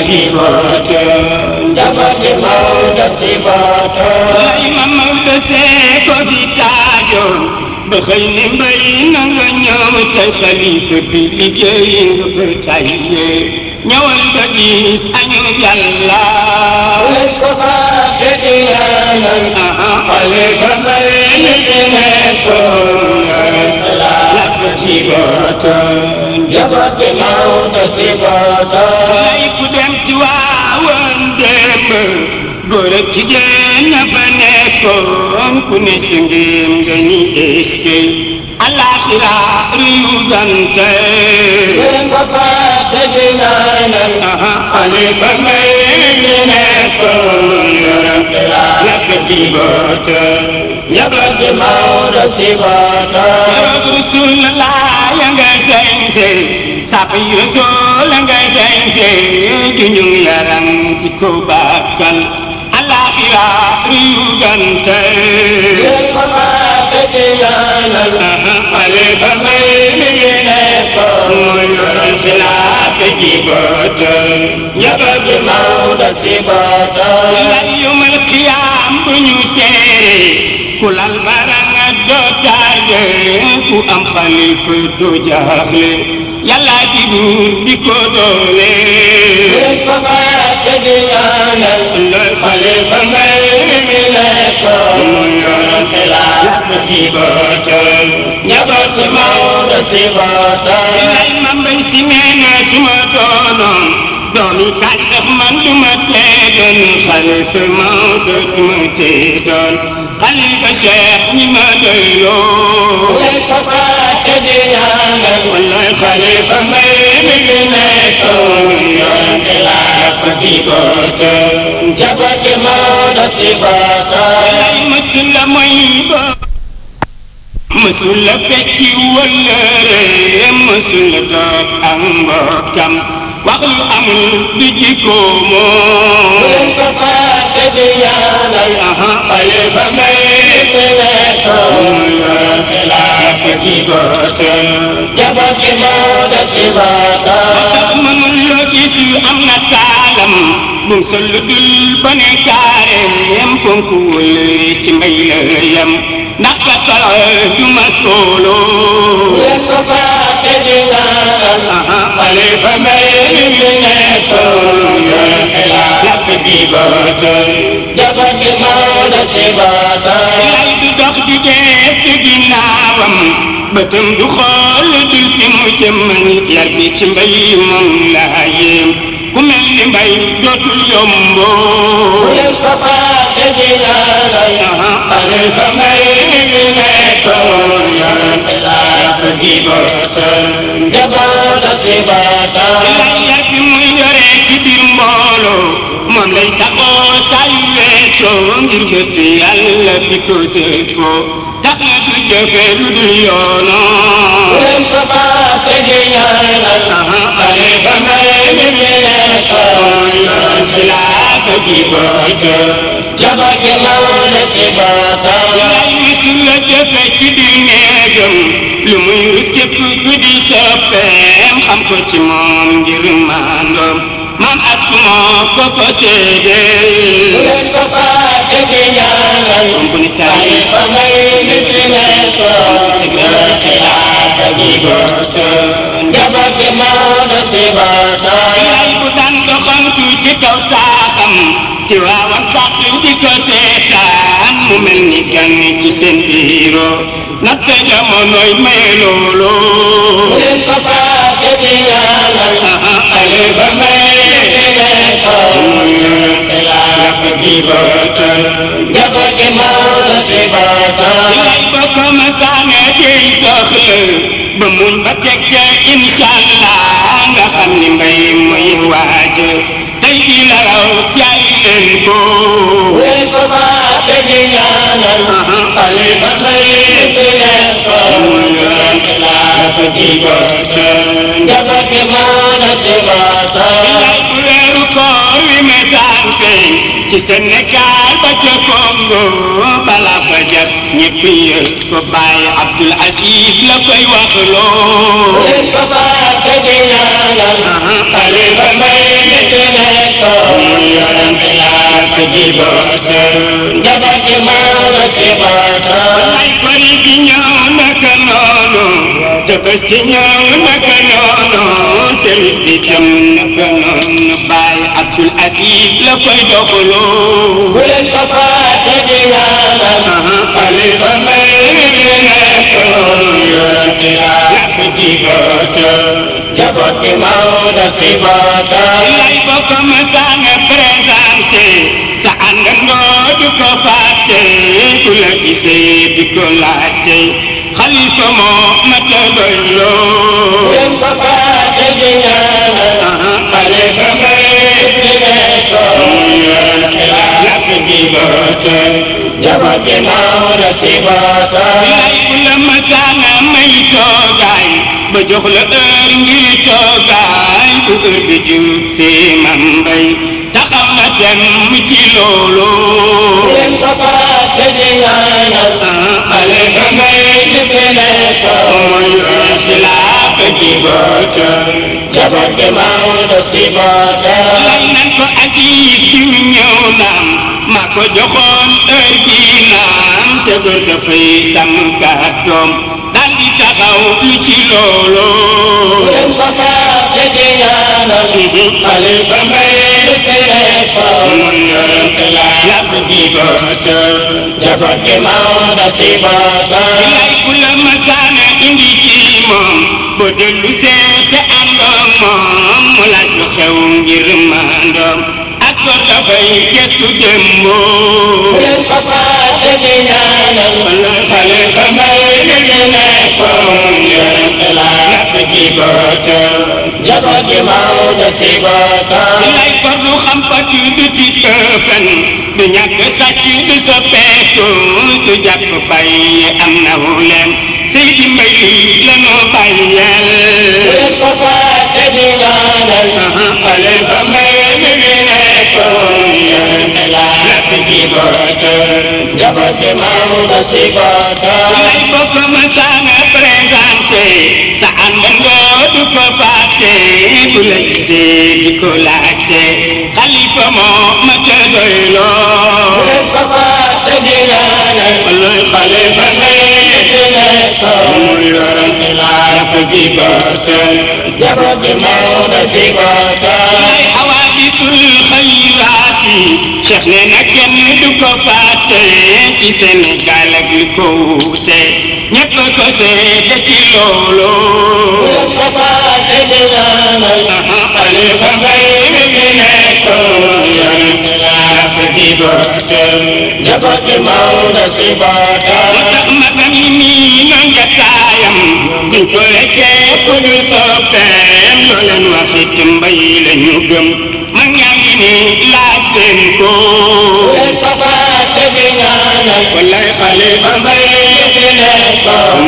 jiboto jabati Maodo jiboto lay ma Maodo see ko fi taajoon ba xëy ne mbay na nga ñëw ca xalifa bi liggéey nga ba tayee ñëwal ba gis añu yàlla lay ko fa tëddi ñaanal xalifa mbay ni di nekkoon la ko jiboto jabati Maodo jiboto lay ku dem ci waawoon démb góor ak jigéen ña fa nekkoon ku ne ci ngeen nga ñi éske alaxira riyu gante ngeen ko fàtte di ñaanal xalifa may ñi nekkoon la ko jiboto jabati Maodo jiboto Rasulullah ya nga sañse sàpp yi Rasul nga sañse junjung yaram di ko bàkkal alaxira riyu gante ngeen ko fàtte di ñaanal xalifa may mi nekkoon la jiboto jabati Maodo jiboto yawmal qiyaam bu ñu teere ku lal baranga doo tardé ku am xalifa doo jaaxle yàlla di buur di ko doole ngeen ko fàtte di ñaanal xalifa may mi nekkoon la jiboto jabati Maodo jiboto lay ma mbay si meena suma doonoon doomi kaay def man duma tee doon xalifa Maodo duma tee doon xalifa Cheikh ñi ma doyloo ngeen ko fàtte di ñaanal wallaay xalifa may mi nekkoon la jiboto jabati Maodo jiboto lay mësul la mooy ba mësul la fecci wëllëre mësul la toog ak mbokkam wax lu amul di jikko moo ngeen ko fàtte di ñaanal xalifa may mi nekkoon la jiboto jabati Maodo jiboto mënul loo gis am na saalam bum sol lu dul ba ne kaareem fonku wëllëre ci mbay la yam ndax ka tolol du ma soolo ngeen ko fàtte di ñaanal xalifa may mi nekkoon la jiboto jabati Maodo jiboto lay du dox di dee ci ginnaawam bëtam du xool dul fi mu jëm yar bi ci mbay moom laa yéem ku mel ni mbay dootul yombo ngeen ko fàtte di ñaanal xalifa may mi nekkoon la jiboto jabati jiboto lay yar bi muy yore ci biir mbooloo moom lay taxoo saa yu weesoo ngir bëtt yàlla fi ko seetoo tax na du jëfe lu dul yoonoo ngeen ko fàtte di ñaanal xalifa may mi nekkoon la jiboto jabati Maodo jiboto lay misul la jëfe ci biir néegam lu muy rus képp ku di soppeem xam ko ci moom ngir maandoom maam Astu moo ko seede ngeen ko fàtte di ñaanal xalifa may mi nekkoon la jiboto jabati Maodo jiboto lay bu daan doxantu ci kaw saaxam ci waawan sax di ko seetaan mu mel ni gan ci seen biiro natta jamonoy may loolo ngeen ko fàtte di ñaanal xalifa may mi nekkoon la jiboto jabati Maodo jiboto lay ba ko ma saane dey soxla ba muñ ba teg ca inshallah nga xam ni mbay mooy waaj tey di la raw jaay leen ko ngeen ko fàtte di ñaanal xalifa may mi nekkoon la jiboto jabati Maodo jiboto lay bu weeru koor wi mesaan feeñ ci Sénégal ba ca Congo bala fa jot ñëpp yëg ko Baye Abdoul Aziz la koy wax loo ngeen ko fàtte di ñaanal xalifa may mi nekkoon yaram ila kujibata jabati mawla tibata lay bari gi ñëw naka noonu tabaski ñëw naka noonu service bi tam naka noonu Baye Abdoul Aziz la koy doxaloo bu leen ko fàtte di ñaanal xalifa may gi nekkoon yaram ila kujibata jabati mawla tibata lay bokkam nga présenté sa àndandoo du ko fàtte ku la gisee di ko laajte xalifa moo mat a doyloo leen ko fàtte di ñaanal xalifa may di nekkoon yàq ji boota jabati mawla si boota lay bu la masaana may toogaay ba jox la heure ngir toogaay bu heure bi jub si man mbay taxaw na tem ci loolu leen ko fàtte di ñaanal xalifa may di nekkoon mooy si laa ko ji boota jabati mawla si boota lay nan ko Aziz ci ñëw naam maa ko joxoon heure bi naam te góor dafay sàmm kàddoom daal di taxaw lu ci loolu leen ko fàtte di ñaanal xalifa may di nekkoon yàq ji boota jabati mawla si boota lay ku la masaana indi ci moom boo dellu seete àndoom moom mu laaj lu xew ngir maandoom ak ko dafay gëstu démboo leen ko fàtte di ñaanal xalifa may di nekkoon yàq ji boota jabati mawla si boota lay fardu xam pàcc du ci fen du ñàkk sàcc du sa peetu du jàpp bàyyi am naw leen Seydi Mbay lii la noo bàyyeel leen ko fàtte di ñaanal xalifa may di nekkoon yàq ji boota jabati mawla si boota lay bokk ma saana présenté sa àndandoo du ko fàtte bu la gisee di ko laajte xalifa moo ma ca doyloo leen ko fàtte di ñaanal xalifa may di nekkoon yàq ji boota jabati mawla si boota lay xawaadisul xayraati Cheikh ne na kenn du ko fàtte ci Sénégal ak li ko wuute ñëpp ko seede ci loolu leen ko fàtte di ñaanal xalifa may di nekkoon yàq ji boota jabati mawla si boota moo tax magam yi nii na nga taayam duñ ko lekkee ku dul soppeem loo leen waxit mbay la ñu gëm mag ñaa ngi ni laaj leen ko leen ko fàtte di ñaanal wallaay xalifa mbay di nekkoon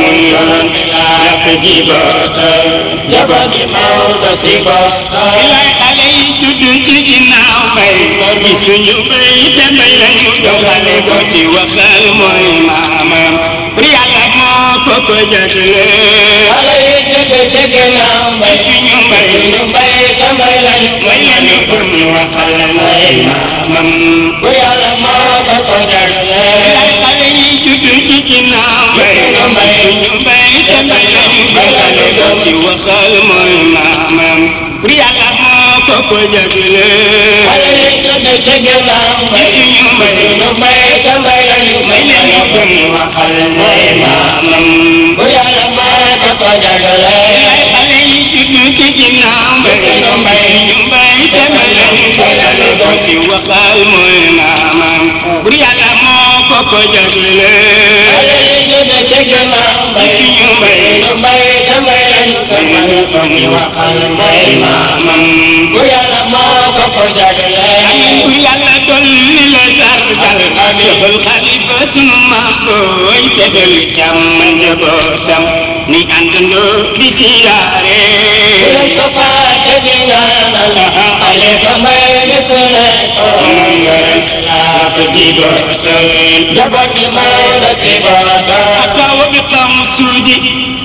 yàq ji boota jabati mawla si boota lay xale yi judd ci ginnaaw mbay bi suñu bay te mbay la ñu doxale ko ci waxal mooy maamam yàlla moo ko ko jagle xale yi judd ci ginnaaw mbay suñu mbay te mbay la ñu gëm waxal mooy maamam yàlla moo ko ko jagle xale yi judd ci ginnaaw mbay suñu mbay te mbay la ñu gëm ci waxal mooy maamam yàlla moo ko ko jagle xale yi judd ci ginnaaw mbay suñu mbay te mbay la ñu gëm waxal mooy maamam yàlla moo ko ko jagle xale yi judd ci ginnaaw mbay suñu mbay te mbay la ñu gëm ci waxal mooy maamam yàlla moo ko ko jagle xale yi judd ci ginnaaw mbay suñu mbay te mbay la ñu gëm ci waxal mooy maamam yàlla moo ko ko jagle amiin yàlla dolli la sargal defal xalifa sunu maam booy te dolli jàmm njabootam ni àndandoo di siyaare leen ko fàtte di ñaanal xalifa may di nekkoon yàq ji boota jabati mawla si boota atawa bi qamsudi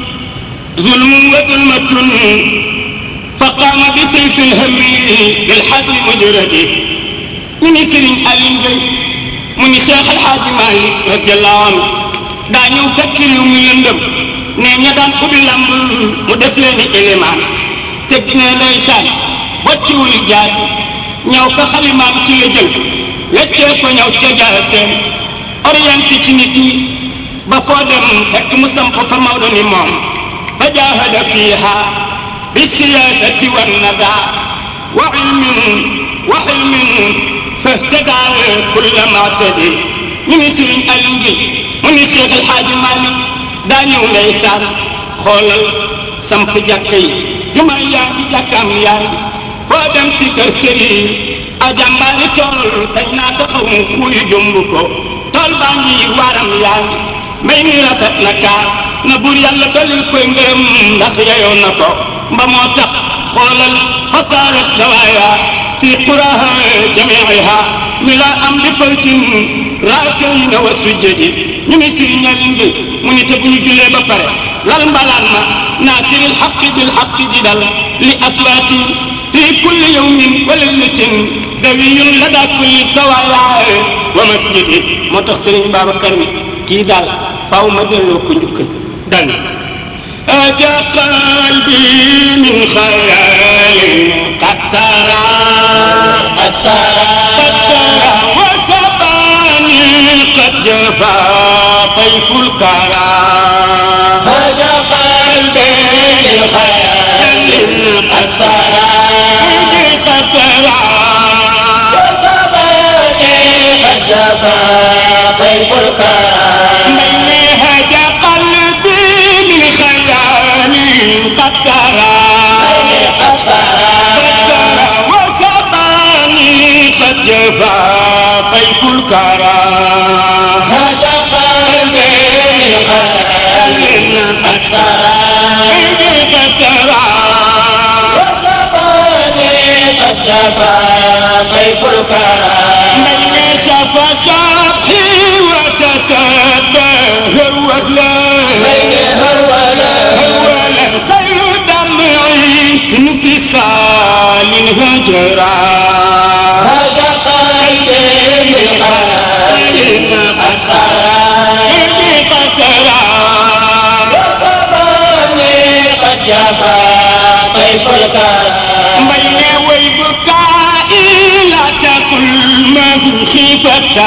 zulmun wa zulmatun فقام بسيف الهم بالحبل مجرده ñu ni Serigne Aline Gueye mu ni Cheikh El Hadji Malick radiyallahu anhu daa ñëw fekk réew mi lëndëm ne ña daan ubbi lamb mu def leen ni élément teg ne ndeysaan bocciwul jaati ñëw ko xalimaam ci la jël weccee ko ñëw ca jaaseem orienté ci nit ñi ba foo dem fekk mu samp fa Maodo ni moom fa jaahada fiiha bi siyaasati wan nada wa ilmin fahtada kulla mu'tadi ñu ni Serigne Aline Gueye mu ni Cheikh El Hadji Malick daa ñëw ndeysaan xoolal samp jàkka yi jumaa yaa ngi jàkkaam yaa ngi foo dem ci kër Serigne a jàmbaari tool sañ naa taxaw mu kuuyu jomb ko tool baa ngi waaram yaa ngi mbay mi rafet na kaar na buur yàlla dolil koy ngërëm ndax yeyoo na ko mba moo tax xoolal fasaarat dawaaya fi quraha jamiiha mi laa am di faltin raakayna wa sujjadi ñu ni Serigne Aline Gueye mu ni te bu ñu jullee ba pare lal mbalaan ma naasiril xaqi bil xaqi di dal li aswaati fi kulli yawmin wa laylatin dawiyun lada kulli dawaaya wa masjidi moo tax Serigne Babacar ni kii daal faaw ma delloo ko njukkal dal aja qalbi min xayalin qad sara wa sabani qad jafa tayful kara aja qalbi min xayalin qad sara wa sabani qad jafa tayful kara جفا طيف الكرى هذا قلبي خيال قد ترى وزماني قد جفا طيف الكرى من شفى شفي وتتبه هرولا خير دمعي انفصال هجرا بين ويبكائي لا تقل ما في خيفة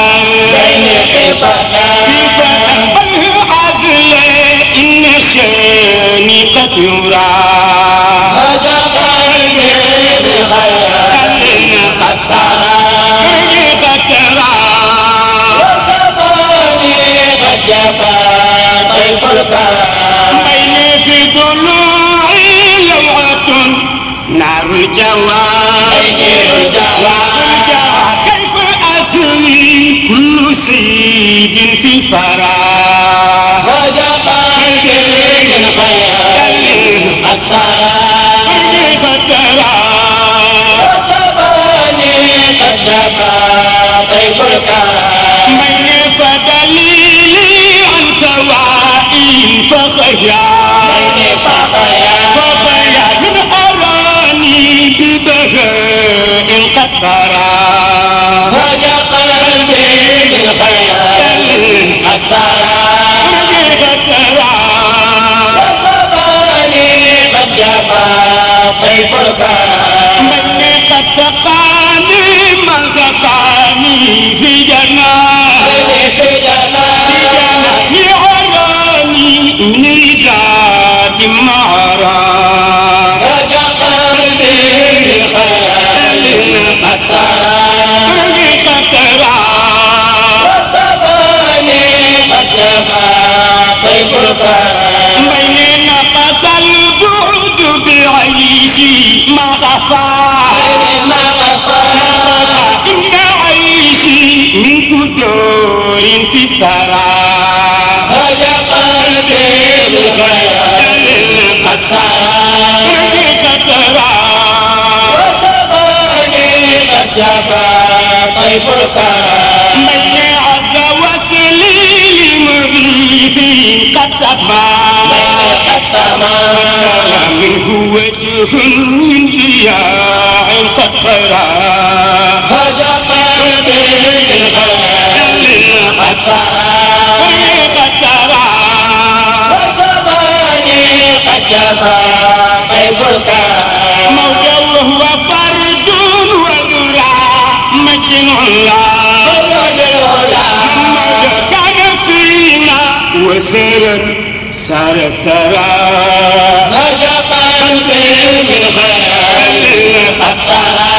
بل عدل إن شاني قد يرى هذا قلبي بخيال قد ترى وزماني قد جفا طيف الكرى بين في ضلوعي لوعة نار الجوى كيف أثني كل سيد في فرح هذا قلبي من خيال قد سرى كيف ترى وزماني قد جفا طيف الكرى من فدليلي عن سوائي فخيا من أراني ببهاء قد ترى هذا قلبي للخيال قد ترى وزماني قد جفا طيف الكرى من قد سقاني ما سقاني في جنان يعراني من رجال معرى هذا قلبي لخيال قد ترى وزماني قد جفا طيف الكرى من نقص البعد بعيشي ما غفى إن عيشي من كدور في الثرى هذا قلبي لخيال قد ترى وزماني قد جفا طيف الكرى من عز وسلي لمغيبي قد سما منه وجه من ضياع قد ترى هذا قد سرى وزماني قد جفا طيفك موجه وهو فرد وذرى مجن الله كان فينا وسرت سار الثرى نجا قلبي من خير قد سرى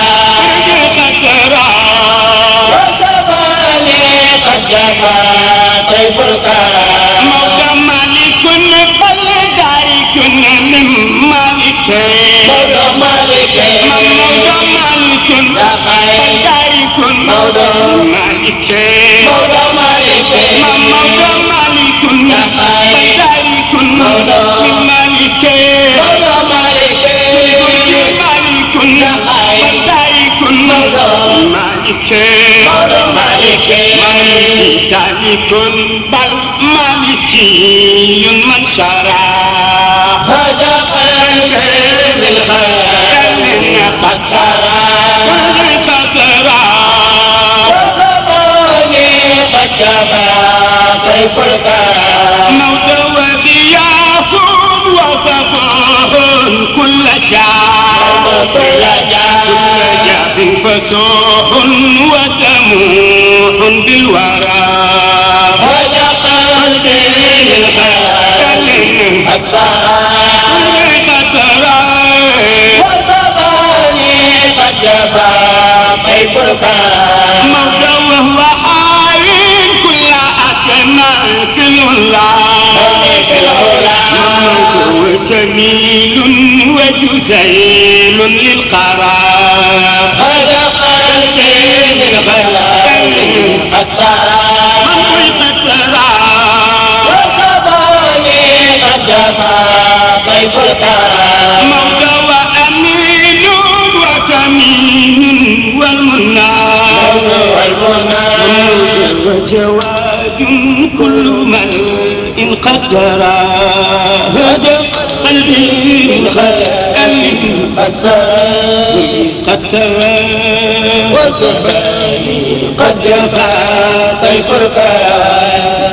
وزماني قد جفا طيفك موجه مالك بل دارك من مالك موجه مالك موجه مالك دارك موجه مالك موجه مالك موجه مالك دارك موجه مالك موجه مالك مالك دارك موجه مالك موجه مالك مالك بل مالكي من شرع هذا قلبي بالخير قد سرى وزماني قد جفا طيف الكرى موت وضياف وصفاه كل جاف فسوح وسموح بالورى هذا قلبي بالخير قد سرى وزماني قد جفا طيف الكرى موت وهو حائل كل أسماء العلا وجميل وجزيل للقرار هذا قلبي بالخير قد سرى وزماني قد جفا طيف الكرى موت وأمين وكمين والمنى وجواد كل من إن قدر هذا قلبي بالخير قد سرى وزماني قد جفا طيف الكرى